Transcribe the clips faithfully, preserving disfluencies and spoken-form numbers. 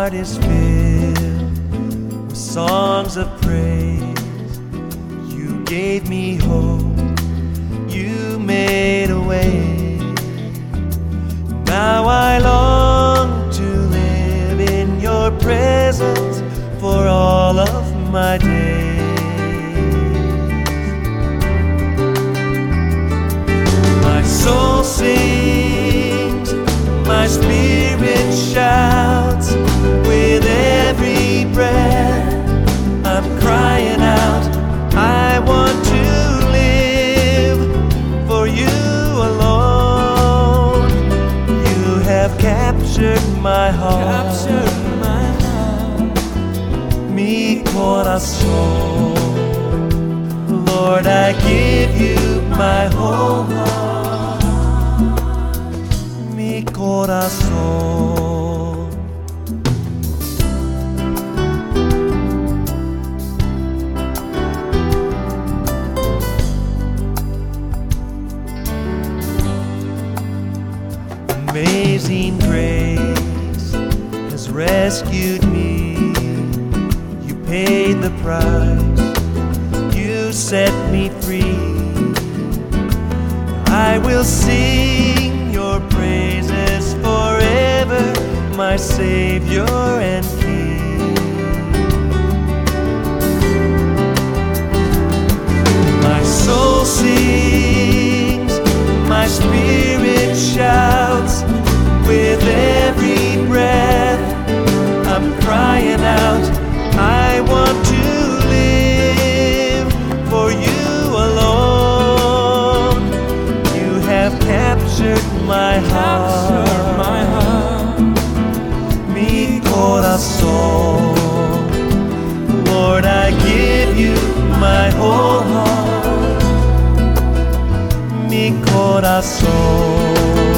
heart is filled with songs of praise. You gave me hope, you made a way. Now I long to live in your presence for all of my days. My soul sings, my spirit shouts, with every breath I'm crying out, I want to live for you alone. You have captured my heart, captured my heart, mi corazón. Lord, I give you my whole heart, mi corazón. Amazing grace has rescued me. You paid the price, you set me free. I will sing your praises forever, my Savior and King. My soul sings, my spirit shouts, with every breath I'm crying out, I want to live for you alone. You have captured my heart, my heart, mi corazón. Lord, I give you my whole heart, mi corazón.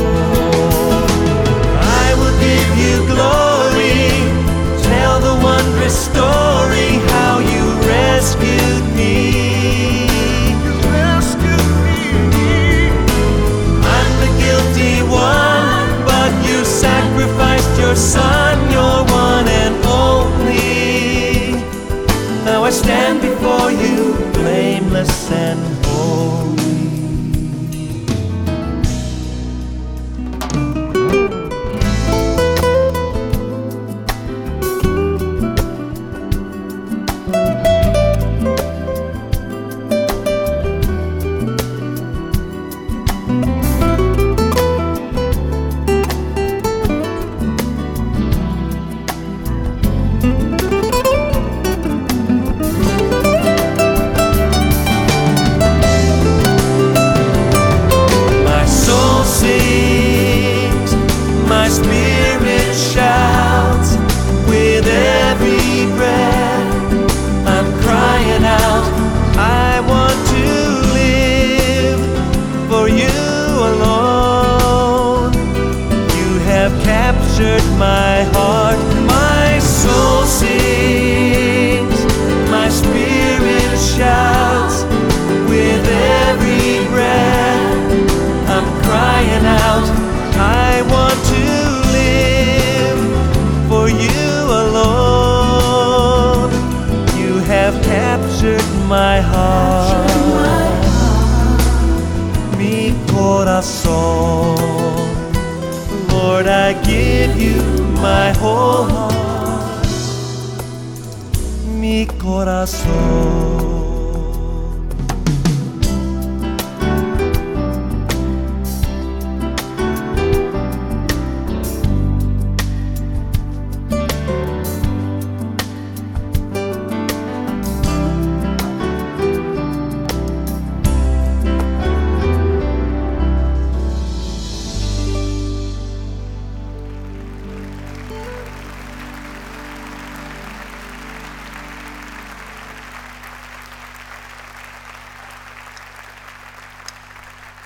I will give you glory, tell the wondrous story, how you rescued me. You rescued me. I'm the guilty one, but you sacrificed your son, your one and only. Now I stand before you, blameless and holy. My spirit shouts, with every breath I'm crying out, I want to live for you alone. You have captured my heart, my soul sings, my spirit shouts, with every breath I'm crying out, I want to live for you alone. You have captured my heart, mi corazón. Lord, I give you my whole heart, mi corazón.